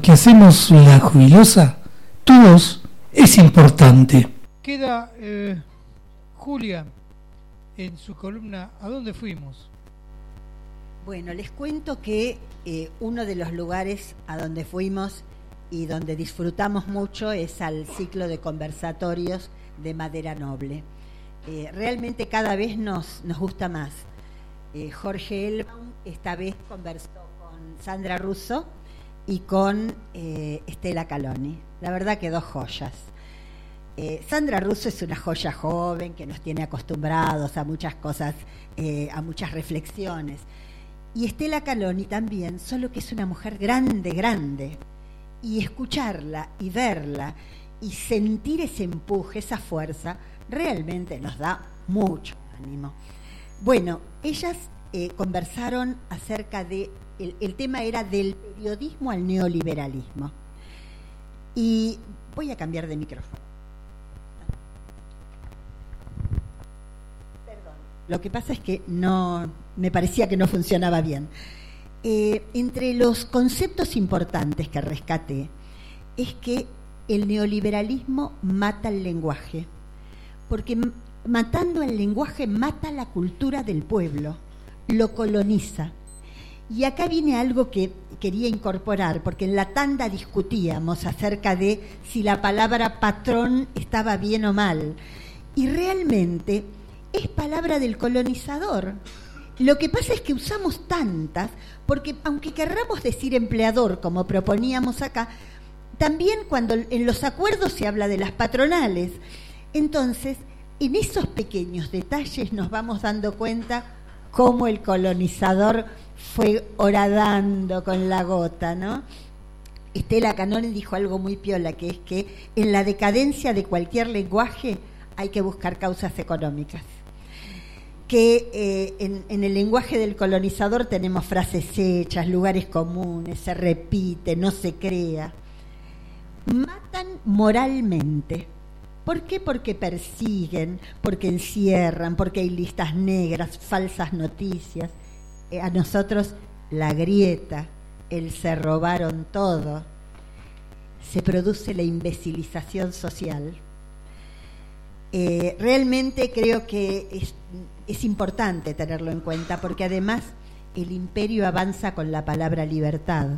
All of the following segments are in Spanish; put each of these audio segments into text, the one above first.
que hacemos La Jubilosa, tu voz es importante. Queda Julia en su columna ¿A dónde fuimos? Bueno, les cuento que uno de los lugares a donde fuimos y donde disfrutamos mucho es al ciclo de conversatorios de Madera Noble. Realmente cada vez nos gusta más. Jorge Elbaum esta vez conversó con Sandra Russo y con Estela Caloni. La verdad que dos joyas. Sandra Russo es una joya joven que nos tiene acostumbrados a muchas cosas, a muchas reflexiones. Y Estela Caloni también, solo que es una mujer grande, grande. Y escucharla y verla y sentir ese empuje, esa fuerza, realmente nos da mucho ánimo. Bueno, ellas conversaron acerca de, el tema era del periodismo al neoliberalismo. Y voy a cambiar de micrófono. Perdón. Lo que pasa es que no, me parecía que no funcionaba bien. Entre los conceptos importantes que rescaté es que el neoliberalismo mata el lenguaje, porque matando el lenguaje mata la cultura del pueblo, lo coloniza. Y acá viene algo que quería incorporar, porque en la tanda discutíamos acerca de si la palabra patrón estaba bien o mal, y realmente es palabra del colonizador. Lo que pasa es que usamos tantas, porque aunque querramos decir empleador, como proponíamos acá, también cuando en los acuerdos se habla de las patronales. Entonces, en esos pequeños detalles nos vamos dando cuenta cómo el colonizador fue horadando con la gota, ¿no? Estela Caloni dijo algo muy piola, que es que en la decadencia de cualquier lenguaje hay que buscar causas económicas. Que en el lenguaje del colonizador tenemos frases hechas, lugares comunes, se repite, no se crea. Matan moralmente. ¿Por qué? Porque persiguen, porque encierran, porque hay listas negras, falsas noticias. A nosotros la grieta, el se robaron todo. Se produce la imbecilización social. Realmente creo que es importante tenerlo en cuenta, porque además el imperio avanza con la palabra libertad.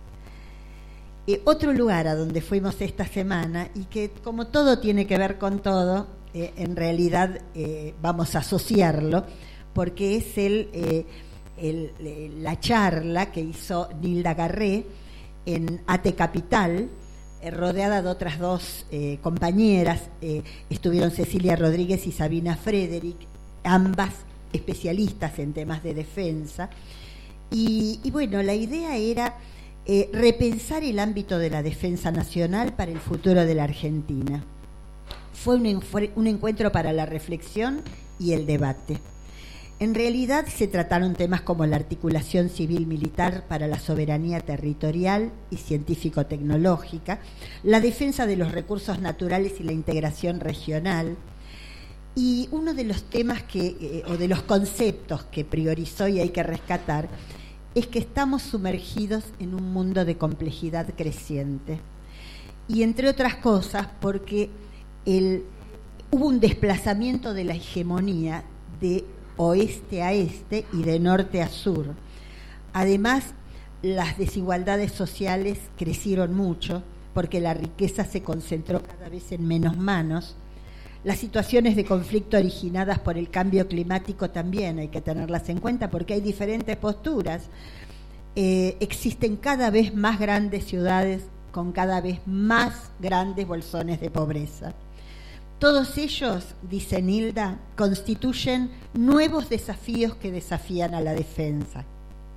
Otro lugar a donde fuimos esta semana, y que como todo tiene que ver con todo, en realidad vamos a asociarlo, porque es la charla que hizo Nilda Garré en AT Capital, rodeada de otras dos compañeras. Estuvieron Cecilia Rodríguez y Sabina Frederick, ambas especialistas en temas de defensa. Y bueno, la idea era repensar el ámbito de la defensa nacional para el futuro de la Argentina. Fue un encuentro para la reflexión y el debate. En realidad se trataron temas como la articulación civil-militar para la soberanía territorial y científico-tecnológica, la defensa de los recursos naturales y la integración regional. Y uno de los temas o de los conceptos que priorizó y hay que rescatar es que estamos sumergidos en un mundo de complejidad creciente. Y entre otras cosas porque hubo un desplazamiento de la hegemonía de oeste a este y de norte a sur. Además, las desigualdades sociales crecieron mucho porque la riqueza se concentró cada vez en menos manos. Las situaciones de conflicto originadas por el cambio climático también hay que tenerlas en cuenta, porque hay diferentes posturas. Existen cada vez más grandes ciudades con cada vez más grandes bolsones de pobreza. Todos ellos, dice Nilda, constituyen nuevos desafíos que desafían a la defensa.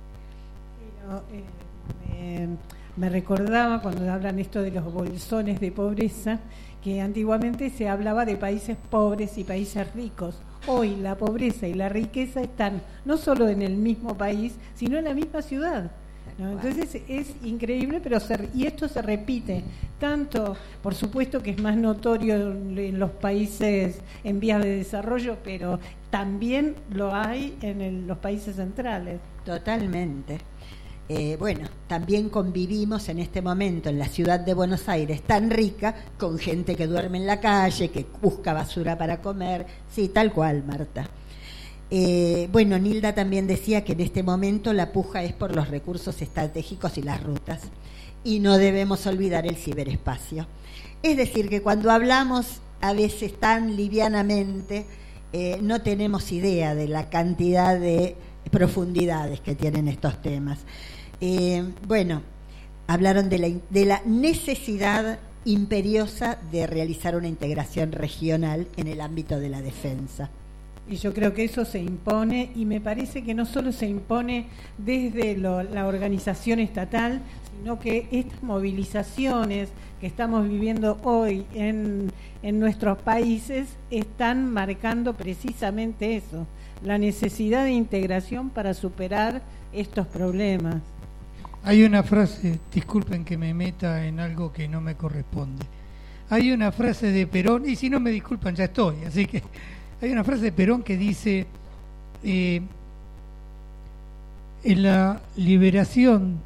Me recordaba cuando hablan esto de los bolsones de pobreza, que antiguamente se hablaba de países pobres y países ricos. Hoy la pobreza y la riqueza están no solo en el mismo país, sino en la misma ciudad, ¿no? Entonces es increíble, pero y esto se repite tanto, por supuesto que es más notorio en los países en vías de desarrollo, pero también lo hay en los países centrales. Totalmente. Bueno, también convivimos en este momento en la ciudad de Buenos Aires tan rica, con gente que duerme en la calle, que busca basura para comer, sí, tal cual, Marta. Bueno, Nilda también decía que en este momento la puja es por los recursos estratégicos y las rutas, y no debemos olvidar el ciberespacio. Es decir, que cuando hablamos a veces tan livianamente, no tenemos idea de la cantidad de profundidades que tienen estos temas. Bueno, hablaron de la necesidad imperiosa de realizar una integración regional en el ámbito de la defensa. Y yo creo que eso se impone, y me parece que no solo se impone desde la organización estatal, sino que estas movilizaciones que estamos viviendo hoy en nuestros países están marcando precisamente eso, la necesidad de integración para superar estos problemas. Hay una frase, disculpen que me meta en algo que no me corresponde. Hay una frase de Perón, y si no me disculpan ya estoy, así que hay una frase de Perón que dice, en la liberación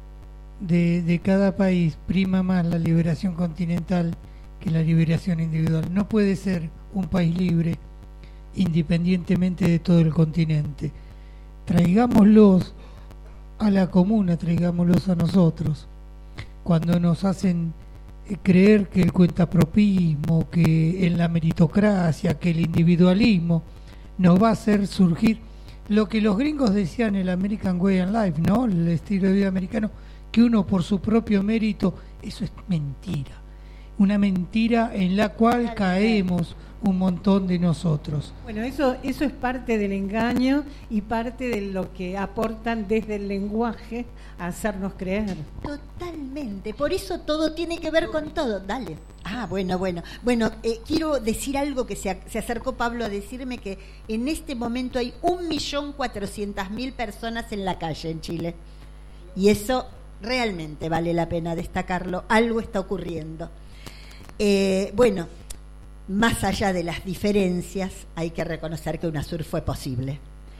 de cada país prima más la liberación continental que la liberación individual. No puede ser un país libre independientemente de todo el continente. Traigámoslos a la comuna, traigámoslos a nosotros. Cuando nos hacen creer que el cuentapropismo, que en la meritocracia, que el individualismo nos va a hacer surgir lo que los gringos decían, el American Way of Life, ¿no? El estilo de vida americano, que uno por su propio mérito, eso es mentira. Una mentira en la cual caemos un montón de nosotros. Bueno, eso es parte del engaño y parte de lo que aportan desde el lenguaje a hacernos creer. Totalmente, por eso todo tiene que ver con todo. Dale. Bueno, quiero decir algo que se acercó Pablo a decirme, que en este momento hay 1.400.000 personas en la calle en Chile. Y eso realmente vale la pena destacarlo, algo está ocurriendo. Bueno, más allá de las diferencias, hay que reconocer que UNASUR fue posible.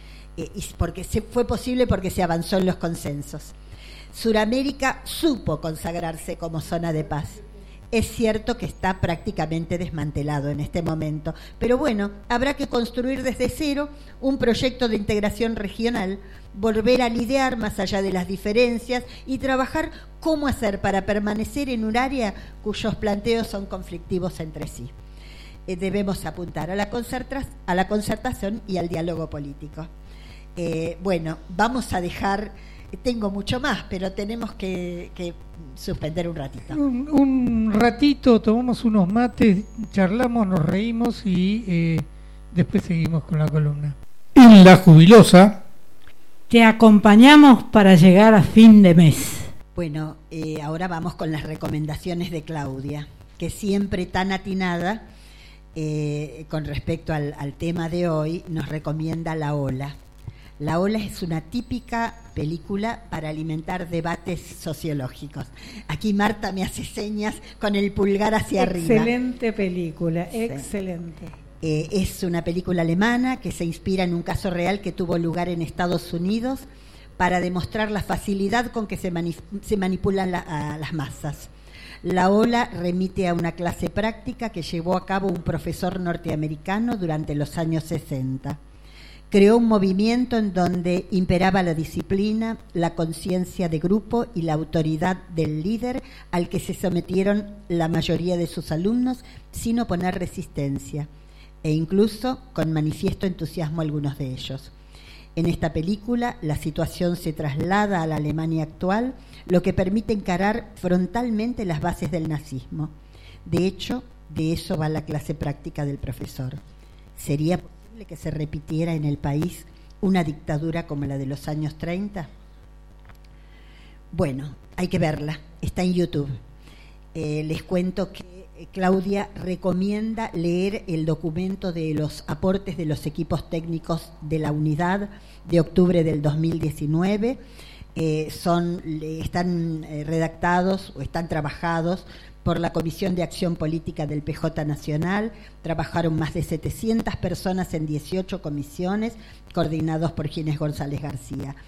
Fue posible porque se avanzó en los consensos. Suramérica supo consagrarse como zona de paz. Es cierto que está prácticamente desmantelado en este momento, pero bueno, habrá que construir desde cero un proyecto de integración regional, volver a lidiar más allá de las diferencias y trabajar cómo hacer para permanecer en un área cuyos planteos son conflictivos entre sí. Debemos apuntar a la concertación y al diálogo político. Bueno, vamos a dejar, tengo mucho más, pero tenemos que suspender un ratito. Un ratito, tomamos unos mates, charlamos, nos reímos y después seguimos con la columna. En La Jubilosa te acompañamos para llegar a fin de mes. Bueno, ahora vamos con las recomendaciones de Claudia, que siempre tan atinada con respecto al tema de hoy, nos recomienda La Ola. La Ola es una típica película para alimentar debates sociológicos. Aquí Marta me hace señas con el pulgar hacia arriba. Excelente película, sí. Excelente. Es una película alemana que se inspira en un caso real que tuvo lugar en Estados Unidos para demostrar la facilidad con que se manipulan a las masas. La Ola remite a una clase práctica que llevó a cabo un profesor norteamericano durante los años 60. Creó un movimiento en donde imperaba la disciplina, la conciencia de grupo y la autoridad del líder, al que se sometieron la mayoría de sus alumnos sin oponer resistencia, e incluso con manifiesto entusiasmo algunos de ellos. En esta película, la situación se traslada a la Alemania actual, lo que permite encarar frontalmente las bases del nazismo. De hecho, de eso va la clase práctica del profesor. ¿Sería posible que se repitiera en el país una dictadura como la de los años 30? Bueno, hay que verla, está en YouTube. Les cuento que Claudia recomienda leer el documento de los aportes de los equipos técnicos de la unidad de octubre del 2019. Están redactados o están trabajados por la Comisión de Acción Política del PJ Nacional. Trabajaron más de 700 personas en 18 comisiones, coordinados por Ginés González García.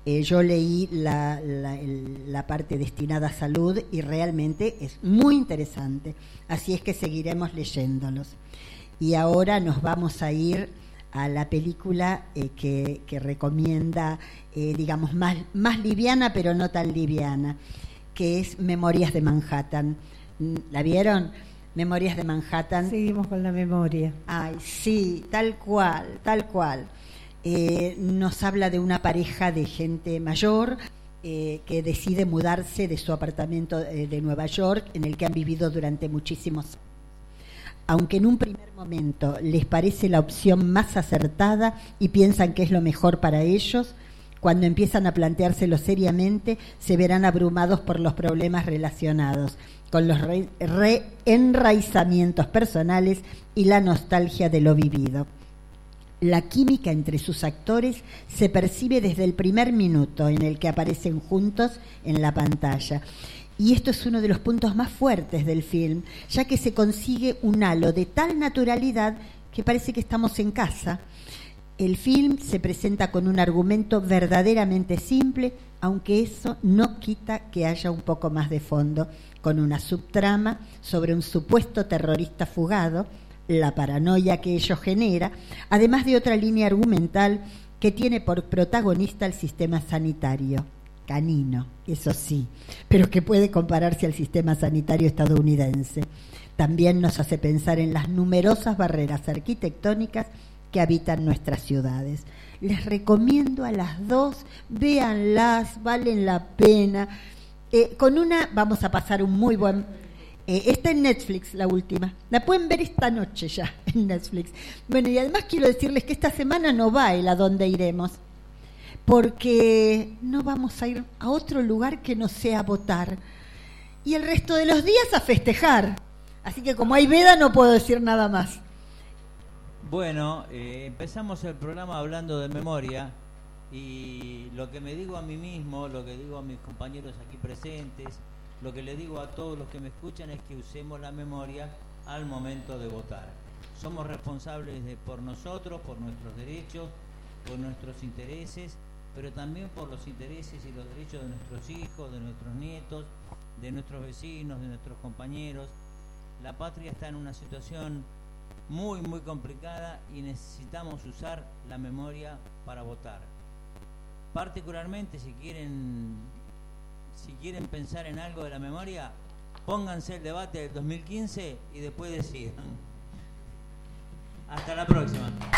Yo leí la parte destinada a salud y realmente es muy interesante, así es que seguiremos leyéndolos. Y ahora nos vamos a ir a la película que recomienda, digamos, más liviana, pero no tan liviana, que es Memorias de Manhattan. ¿La vieron? Memorias de Manhattan. Seguimos con la memoria. Ay, sí, tal cual, tal cual. Nos habla de una pareja de gente mayor que decide mudarse de su apartamento de Nueva York, en el que han vivido durante muchísimos años. Aunque en un primer momento les parece la opción más acertada y piensan que es lo mejor para ellos, cuando empiezan a planteárselo seriamente, se verán abrumados por los problemas relacionados con los reenraizamientos personales y la nostalgia de lo vivido. La química entre sus actores se percibe desde el primer minuto en el que aparecen juntos en la pantalla. Y esto es uno de los puntos más fuertes del film, ya que se consigue un halo de tal naturalidad que parece que estamos en casa. El film se presenta con un argumento verdaderamente simple, aunque eso no quita que haya un poco más de fondo, con una subtrama sobre un supuesto terrorista fugado, la paranoia que ello genera, además de otra línea argumental que tiene por protagonista el sistema sanitario, canino, eso sí, pero que puede compararse al sistema sanitario estadounidense. También nos hace pensar en las numerosas barreras arquitectónicas que habitan nuestras ciudades. Les recomiendo a las dos, véanlas, valen la pena. Con una vamos a pasar un muy buen... está en Netflix la última, la pueden ver esta noche ya en Netflix. Bueno, y además quiero decirles que esta semana no va el A Dónde Iremos, porque no vamos a ir a otro lugar que no sea a votar, y el resto de los días a festejar. Así que como hay veda no puedo decir nada más. Bueno, empezamos el programa hablando de memoria, y lo que me digo a mí mismo, lo que digo a mis compañeros aquí presentes, lo que le digo a todos los que me escuchan es que usemos la memoria al momento de votar. Somos responsables por nosotros, por nuestros derechos, por nuestros intereses, pero también por los intereses y los derechos de nuestros hijos, de nuestros nietos, de nuestros vecinos, de nuestros compañeros. La patria está en una situación muy, muy complicada y necesitamos usar la memoria para votar. Particularmente si quieren pensar en algo de la memoria, pónganse el debate del 2015 y después decidan. Hasta la próxima.